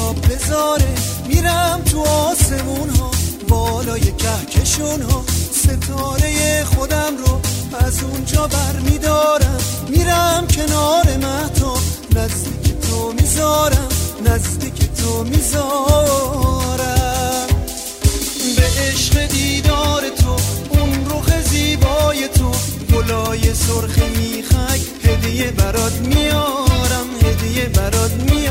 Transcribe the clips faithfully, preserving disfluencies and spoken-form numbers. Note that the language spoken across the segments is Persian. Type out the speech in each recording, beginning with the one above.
آفتاب بذاره، میرم تو آسمون ها بالای کهکشون ها، ستاره خودم رو از اونجا بر میدارم، میرم کنار مهتاب نزدیک تو میذارم، نزدیک تو میذارم. به عشق دیدار تو، اون رخ زیبای تو، گلای سرخ میخک هدیه برات میارم، هدیه برات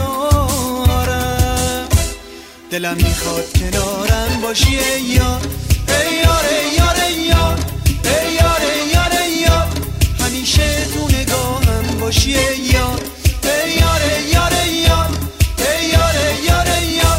میارم. دلم میخواد کنارم باشی ای یار، ای یار ای یار ای یار ای یار ای یار ای یار، همیشه تو نگاهم باشی ای یار، ای یار ای یار ای یار ای یار ای یار ای یار.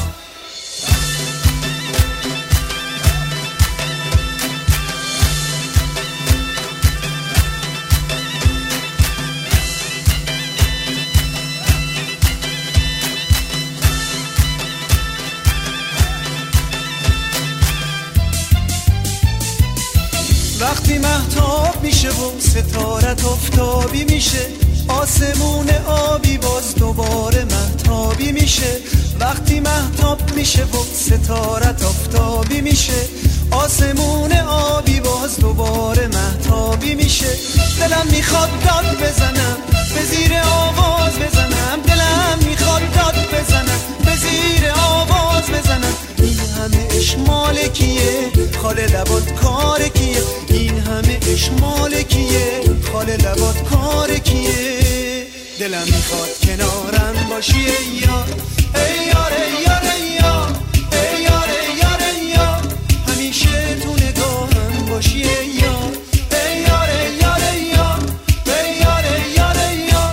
وقتی مهتاب میشه و ستارت افتابی میشه، آسمون آبی باز دوباره مهتابی میشه. وقتی مهتاب میشه و ستارت افتابی میشه، آسمون آبی باز دوباره مهتابی میشه. دلم میخواد داد بزنم، به زیر آواز بزنم، دلم میخواد داد بزنم، به زیر آواز بزنم. این همه عشق مال کیه؟ خاله لبات کار کیه؟ این همه عشق مال کیه؟ خاله لبات کار کیه؟ دلم میخواد کنارم باشی ای یار، ای یار ای یار ای یار ای یار ای یار ای یار، همیشه تو نگاهم باشی ای یار، ای یار ای یار ای یار ای یار ای یار ای یار.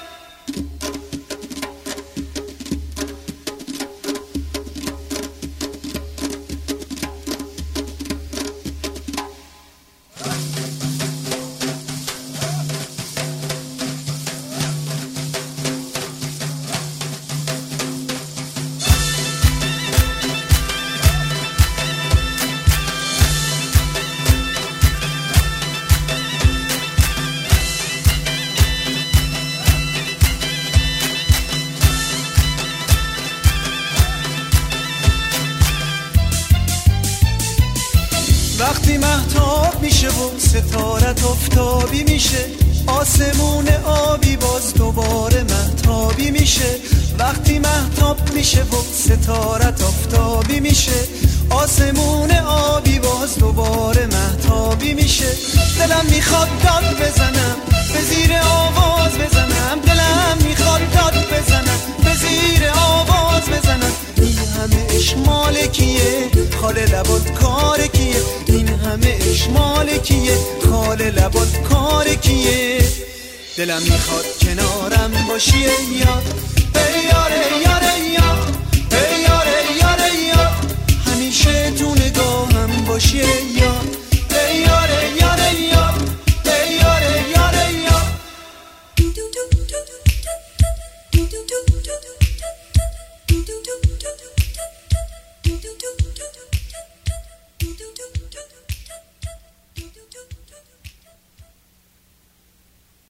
وقتی مهتاب میشه و ستارت افتابی میشه، آسمون آبی باز دوباره مهتابی میشه. وقتی مهتاب میشه و ستارت افتابی میشه، آسمون آبی باز دوباره مهتابی میشه. دلم میخواد داد بزنم، به زیر آواز بزنم، دلم میخواد داد بزنم، به زیر آواز بزنم. این همه عشق مال کیه؟ خاله لبات کار کیه؟ این همه عشق مال کیه؟ خاله لبات کار کیه؟ دلم میخواد کنارم باشی ای یار، ای یار ای یار ای یار